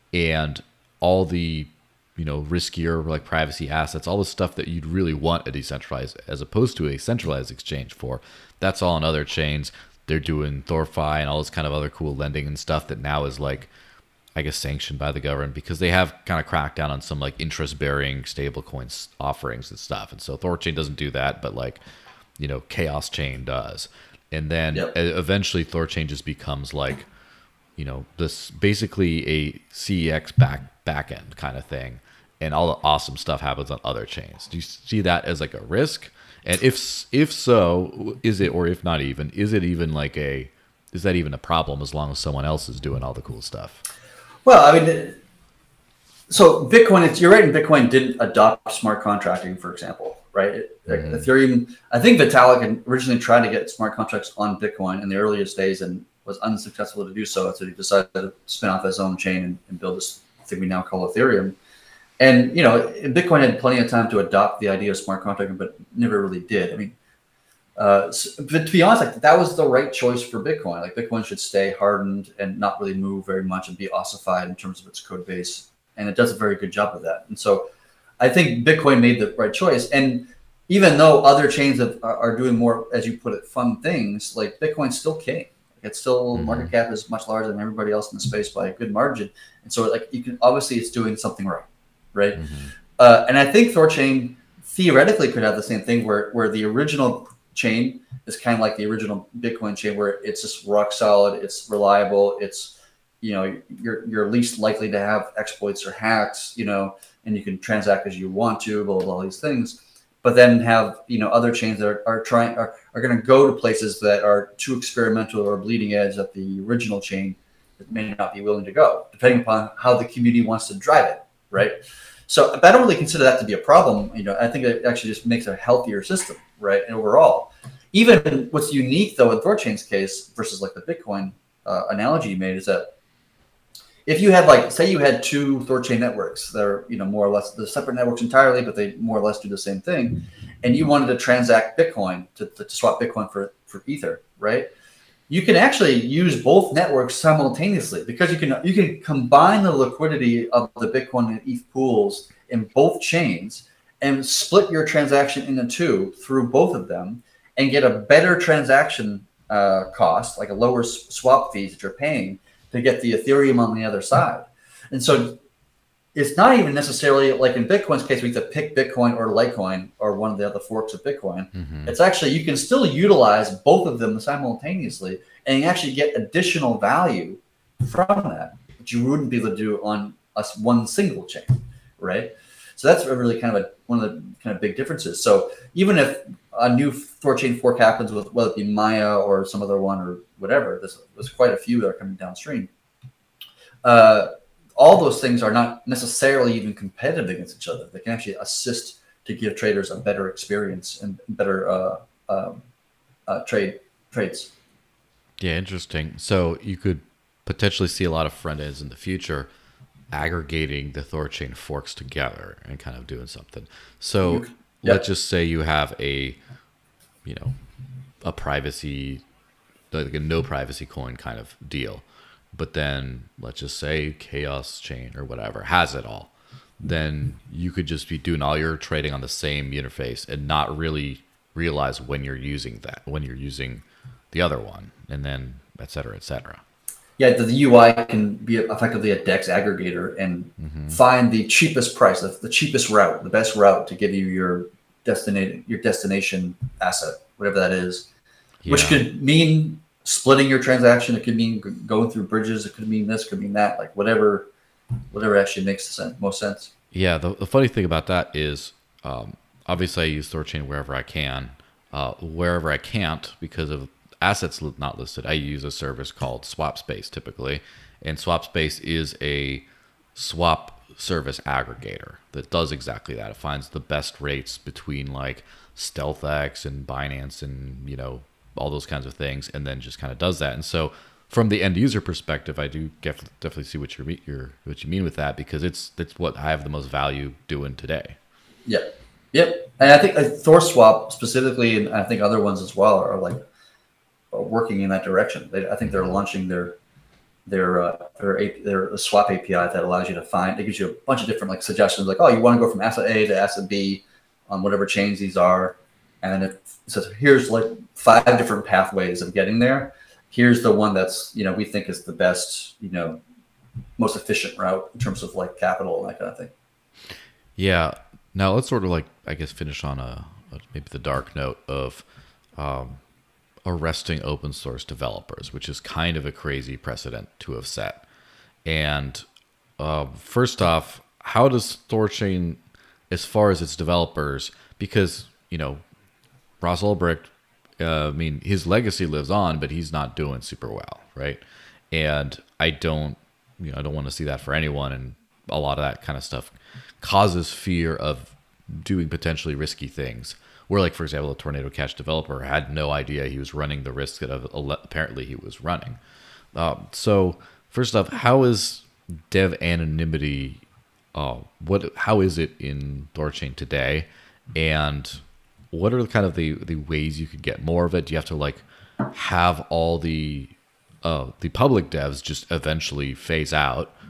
and all the, you know, riskier like privacy assets, all the stuff that you'd really want a decentralized as opposed to a centralized exchange for. That's all on other chains. They're doing Thorify and all this kind of other cool lending and stuff that now is like, I guess, sanctioned by the government because they have kind of cracked down on some like interest-bearing stablecoins offerings and stuff. And so Thorchain doesn't do that, but like, you know, Chaos Chain does. And then eventually Thorchain just becomes like, you know, this basically a CEX backend kind of thing. And all the awesome stuff happens on other chains. Do you see that as like a risk? And if so, is it, or if not even, is it even like is that even a problem as long as someone else is doing all the cool stuff? Well, I mean, so Bitcoin, you're right, and Bitcoin didn't adopt smart contracting, for example, right? Ethereum, I think Vitalik originally tried to get smart contracts on Bitcoin in the earliest days and was unsuccessful to do so. So he decided to spin off his own chain and build this thing we now call Ethereum. And, you know, Bitcoin had plenty of time to adopt the idea of smart contracting, but never really did. I mean, but to be honest, like that was the right choice for Bitcoin. Like Bitcoin should stay hardened and not really move very much and be ossified in terms of its code base and it does a very good job of that. And so I think Bitcoin made the right choice. And even though other chains are doing more, as you put it, fun things, like Bitcoin's still king. It's still market cap is much larger than everybody else in the space by a good margin. And so like you can obviously it's doing something right, right? And I think Thorchain theoretically could have the same thing where the original chain is kind of like the original Bitcoin chain, where it's just rock solid, it's reliable, it's you're least likely to have exploits or hacks, and you can transact as you want to, blah blah, blah all these things. But then have other chains that are going to go to places that are too experimental or bleeding edge that the original chain may not be willing to go, depending upon how the community wants to drive it, right? So I don't really consider that to be a problem. I think it actually just makes a healthier system, right? And overall, even what's unique though in Thorchain's case versus like the Bitcoin analogy you made is that if you had say you had two Thorchain networks that are more or less the separate networks entirely, but they more or less do the same thing, and you wanted to transact Bitcoin to swap Bitcoin for Ether, right? You can actually use both networks simultaneously because you can combine the liquidity of the Bitcoin and ETH pools in both chains and split your transaction into two through both of them and get a better transaction cost, like a lower swap fees that you're paying to get the Ethereum on the other side. And so it's not even necessarily like in Bitcoin's case, we have to pick Bitcoin or Litecoin or one of the other forks of Bitcoin. It's actually, you can still utilize both of them simultaneously and you actually get additional value from that, which you wouldn't be able to do on one single chain, right? So that's really kind of one of the kind of big differences. So even if a new Thorchain fork happens with whether it be Maya or some other one or whatever, there's quite a few that are coming downstream. All those things are not necessarily even competitive against each other. They can actually assist to give traders a better experience and better trades. Yeah, interesting. So you could potentially see a lot of front ends in the future aggregating the Thorchain forks together and kind of doing something. So let's just say you have a privacy, like a no privacy coin kind of deal. But then let's just say Chaos Chain or whatever has it all. Then you could just be doing all your trading on the same interface and not really realize when you're using the other one, and then et cetera, et cetera. Yeah, the UI can be effectively a DEX aggregator and find the cheapest price, the cheapest route, the best route to give you your destination asset, whatever that is, which could mean splitting your transaction. It could mean going through bridges. It could mean this, could mean that, like whatever actually makes most sense. Yeah, the funny thing about that is obviously I use Thorchain wherever I can. Wherever I can't, because of assets not listed, I use a service called SwapSpace typically. And SwapSpace is a swap service aggregator that does exactly that. It finds the best rates between like StealthX and Binance and all those kinds of things, and then just kind of does that. And so from the end user perspective, I do definitely see what you mean with that, because it's what I have the most value doing today. Yep. And I think ThorSwap specifically, and I think other ones as well, are like working in that direction. I think they're launching their swap API that allows you to find. It gives you a bunch of different like suggestions, like, oh, you want to go from asset A to asset B on whatever chains these are, and then it says here's like 5 different pathways of getting there. Here's the one that's we think is the best, most efficient route in terms of like capital and that kind of thing. Yeah. Now let's sort of like, I guess, finish on maybe the dark note of arresting open source developers, which is kind of a crazy precedent to have set. And first off, how does Thorchain, as far as its developers, because Ross Ulbricht, his legacy lives on, but he's not doing super well, right? And I don't want to see that for anyone, and a lot of that kind of stuff causes fear of doing potentially risky things. Where, like, for example, a Tornado Cash developer had no idea he was running the risk that apparently he was running. So, first off, how is dev anonymity? How is it in Thorchain today? And what are kind of the ways you could get more of it? Do you have to like have all the public devs just eventually phase out,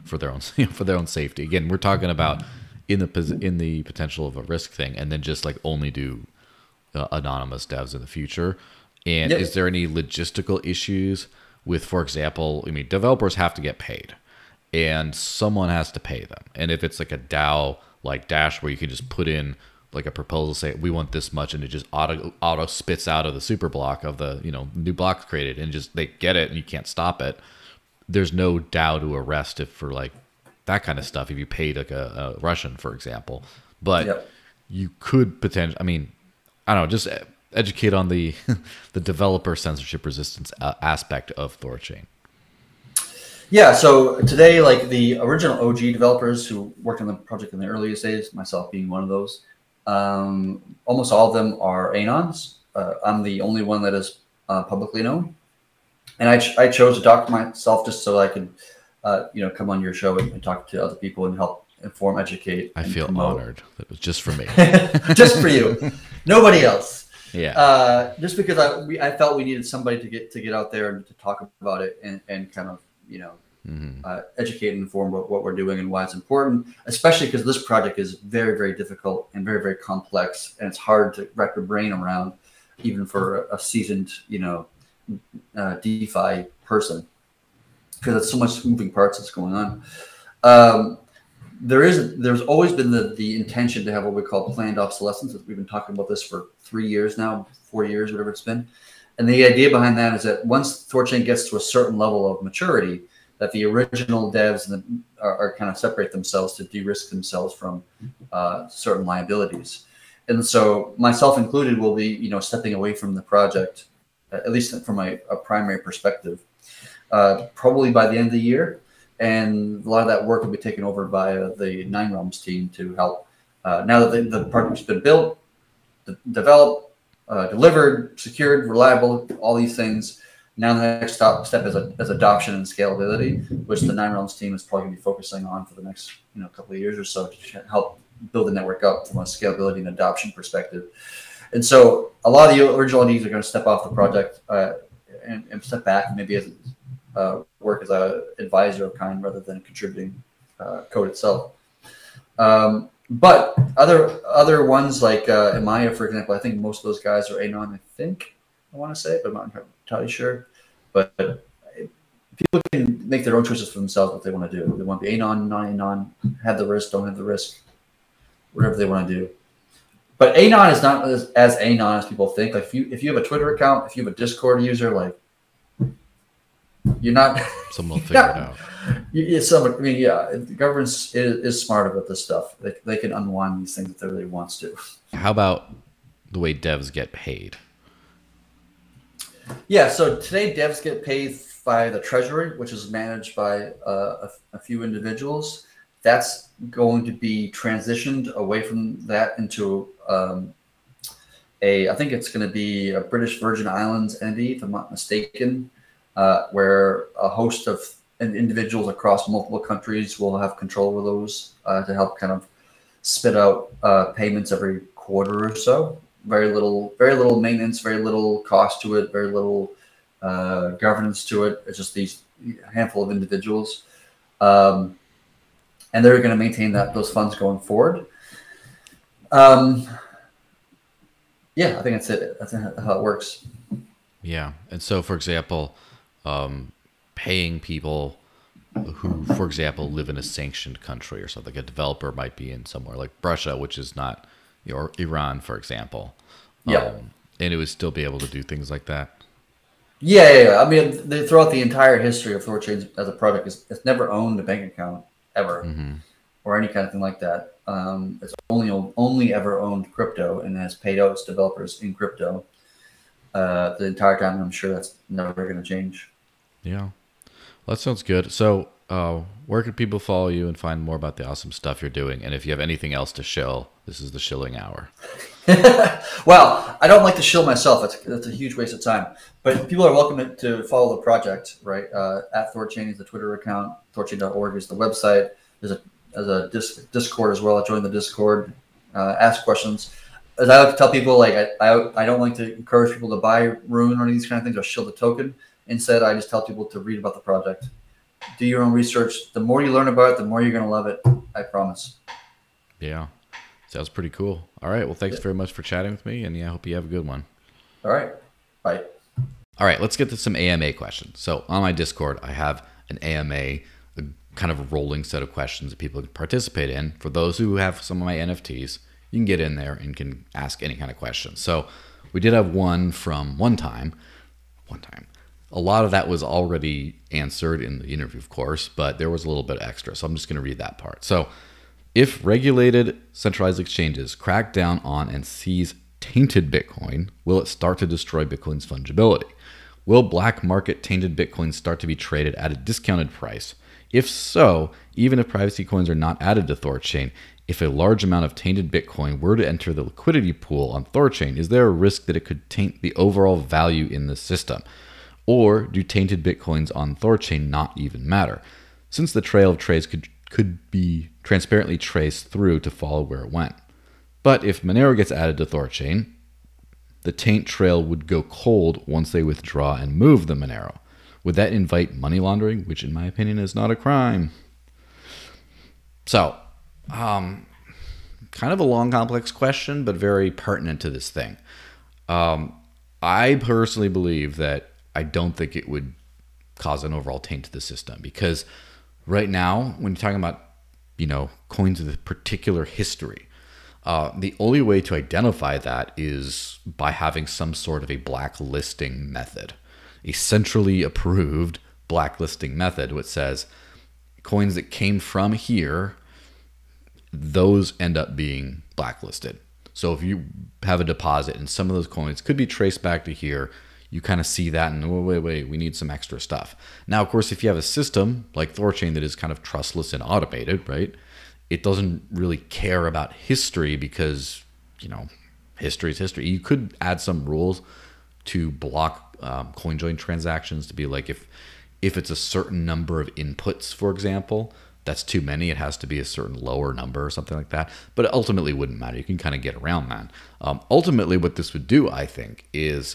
for their own for their own safety. Again, we're talking about in the potential of a risk thing, and then just like only do anonymous devs in the future. And is there any logistical issues with, for example, I mean, developers have to get paid, and someone has to pay them. And if it's like a DAO like Dash, where you can just put in like a proposal, say we want this much, and it just auto spits out of the super block of the new block created, and just they get it and you can't stop it. There's no DAO to arrest if for like that kind of stuff if you paid like a Russian, for example. But you could potentially, I mean, I don't know, just educate on the the developer censorship resistance aspect of Thorchain. Yeah, so today, like the original OG developers who worked on the project in the earliest days, myself being one of those, almost all of them are Anons. I'm the only one that is publicly known. And I chose to dock myself just so I could, come on your show and talk to other people and help inform, educate. I feel honored. That was just for me. Just for you. Nobody else. Yeah. Just because I felt we needed somebody to get out there and to talk about it and kind of, educate and inform what we're doing and why it's important, especially because this project is very, very difficult and very, very complex, and it's hard to wrap your brain around, even for a seasoned, DeFi person, because there's so much moving parts that's going on. There's always been the intention to have what we call planned obsolescence. We've been talking about this for 3 years now, 4 years, whatever it's been. And the idea behind that is that once Thorchain gets to a certain level of maturity, that the original devs are kind of separate themselves to de-risk themselves from certain liabilities. And so myself included will be, stepping away from the project, at least from a primary perspective, probably by the end of the year. And a lot of that work will be taken over by the Nine Realms team to help. Now that the project's been built, developed, delivered, secured, reliable, all these things. Now the next step is adoption and scalability, which the Nine Realms team is probably going to be focusing on for the next couple of years or so to help build the network up from a scalability and adoption perspective. And so a lot of the original IDs are going to step off the project and step back and maybe work as an advisor of kind rather than contributing code itself. But other ones like Amaya, for example, I think most of those guys are Anon, I want to say, but I'm not entirely sure. But people can make their own choices for themselves what they want to do. They want to be Anon, non-Anon, have the risk, don't have the risk, whatever they want to do. But Anon is not as Anon as people think. Like if you have a Twitter account, if you have a Discord user, like you're not. Someone will figure it out. The government is smart about this stuff. They can unwind these things if they really wants to. How about the way devs get paid? Yeah, so today devs get paid by the treasury, which is managed by a few individuals. That's going to be transitioned away from that into I think it's going to be a British Virgin Islands entity, if I'm not mistaken, where a host of individuals across multiple countries will have control over those to help kind of spit out payments every quarter or so. Very little maintenance, very little cost to it, very little governance to it. It's just these handful of individuals, and they're going to maintain those funds going forward. Yeah, I think that's it. That's how it works. Yeah, and so for example, paying people who, for example, live in a sanctioned country or something. A developer might be in somewhere like Russia, which is not, or Iran, for example. Yeah. And it would still be able to do things like that. Yeah. I mean, throughout the entire history of Thorchain as a product, it's never owned a bank account ever, or any kind of thing like that. It's only ever owned crypto and has paid out its developers in crypto the entire time. I'm sure that's never going to change. Yeah. Well, that sounds good. So where can people follow you and find more about the awesome stuff you're doing? And if you have anything else to shill, this is the shilling hour. Well, I don't like to shill myself. That's a huge waste of time. But people are welcome to follow the project, right? At Thorchain is the Twitter account. Thorchain.org is the website. There's a Discord as well. I joined the Discord. Ask questions. As I like to tell people, like I don't like to encourage people to buy Rune or any of these kind of things or shill the token. Instead, I just tell people to read about the project, do your own research. The more you learn about it, the more you're going to love it. I promise. Yeah. Sounds pretty cool. All right. Well, thanks very much for chatting with me. And yeah, I hope you have a good one. All right. Bye. All right. Let's get to some AMA questions. So on my Discord, I have an AMA, a kind of a rolling set of questions that people can participate in. For those who have some of my NFTs, you can get in there and can ask any kind of questions. So we did have one from one time. A lot of that was already answered in the interview, of course, but there was a little bit extra. So I'm just going to read that part. So if regulated centralized exchanges crack down on and seize tainted Bitcoin, will it start to destroy Bitcoin's fungibility? Will black market tainted Bitcoin start to be traded at a discounted price? If so, even if privacy coins are not added to Thorchain, if a large amount of tainted Bitcoin were to enter the liquidity pool on Thorchain, is there a risk that it could taint the overall value in the system? Or do tainted Bitcoins on Thorchain not even matter, since the trail of trades could be transparently traced through to follow where it went? But if Monero gets added to Thorchain, the taint trail would go cold once they withdraw and move the Monero. Would that invite money laundering, which in my opinion is not a crime? So, kind of a long, complex question, but very pertinent to this thing. I personally believe that I don't think it would cause an overall taint to the system, because right now, when you're talking about, coins with a particular history, the only way to identify that is by having some sort of a blacklisting method, a centrally approved blacklisting method, which says coins that came from here, those end up being blacklisted. So if you have a deposit and some of those coins could be traced back to here, you kind of see that and wait, we need some extra stuff. Now, of course, if you have a system like Thorchain that is kind of trustless and automated, right? It doesn't really care about history because, history is history. You could add some rules to block CoinJoin transactions to be like if it's a certain number of inputs, for example, that's too many. It has to be a certain lower number or something like that. But it ultimately wouldn't matter. You can kind of get around that. Ultimately, what this would do, I think, is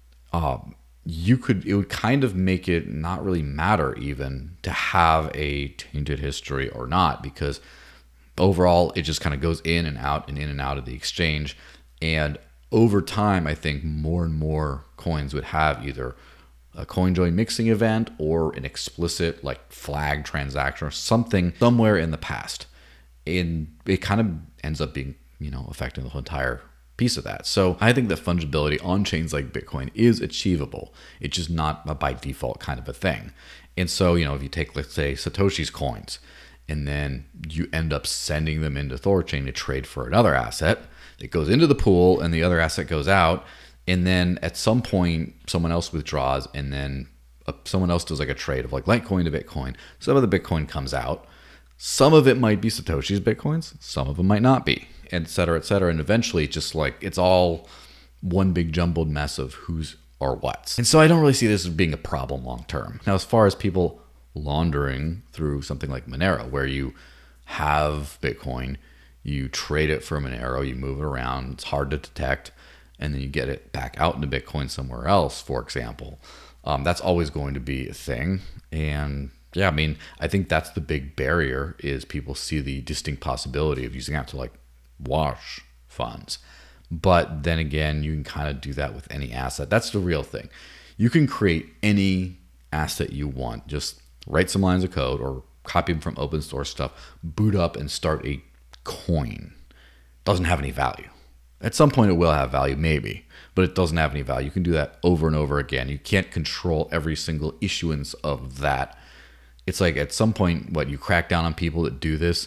it would kind of make it not really matter even to have a tainted history or not, because overall it just kind of goes in and out of the exchange. And over time, I think more and more coins would have either a CoinJoin mixing event or an explicit like flag transaction or something somewhere in the past. And it kind of ends up being, affecting the whole entire piece of that. So I think that fungibility on chains like Bitcoin is achievable. It's just not a by default kind of a thing. And so, if you take, let's say, Satoshi's coins, and then you end up sending them into Thorchain to trade for another asset, it goes into the pool and the other asset goes out. And then at some point, someone else withdraws, and then someone else does like a trade of like Litecoin to Bitcoin. Some of the Bitcoin comes out. Some of it might be Satoshi's Bitcoins. Some of them might not be, et cetera, et cetera. And eventually just like it's all one big jumbled mess of who's or what's. And so I don't really see this as being a problem long term. Now, as far as people laundering through something like Monero, where you have Bitcoin, you trade it for Monero, you move it around, it's hard to detect, and then you get it back out into Bitcoin somewhere else, for example. That's always going to be a thing. And yeah, I think that's the big barrier, is people see the distinct possibility of using that to like wash funds. But then again, you can kind of do that with any asset. That's the real thing. You can create any asset you want. Just write some lines of code or copy them from open source stuff, boot up and start a coin. Doesn't have any value. At some point it will have value, maybe, but it doesn't have any value. You can do that over and over again. You can't control every single issuance of that. It's like at some point, you crack down on people that do this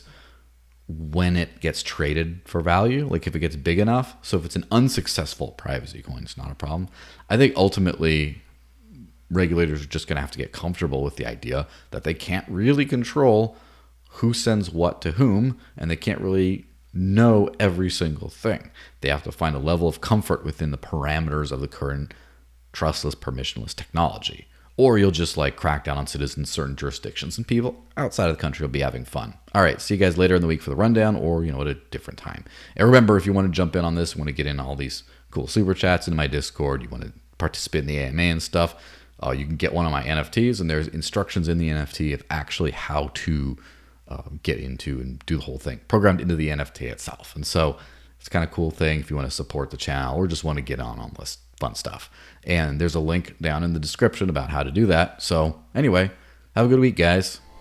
when it gets traded for value, like if it gets big enough. So if it's an unsuccessful privacy coin, it's not a problem. I think ultimately regulators are just going to have to get comfortable with the idea that they can't really control who sends what to whom, and they can't really know every single thing. They have to find a level of comfort within the parameters of the current trustless, permissionless technology. Or you'll just like crack down on citizens in certain jurisdictions, and people outside of the country will be having fun. All right, see you guys later in the week for the rundown, or at a different time. And remember, if you want to jump in on this, want to get in all these cool super chats into my Discord, you want to participate in the AMA and stuff, You can get one of my NFTs, and there's instructions in the NFT of actually how to get into and do the whole thing, programmed into the NFT itself. And so it's kind of cool thing if you want to support the channel or just want to get on this fun stuff. And there's a link down in the description about how to do that. So anyway, have a good week, guys.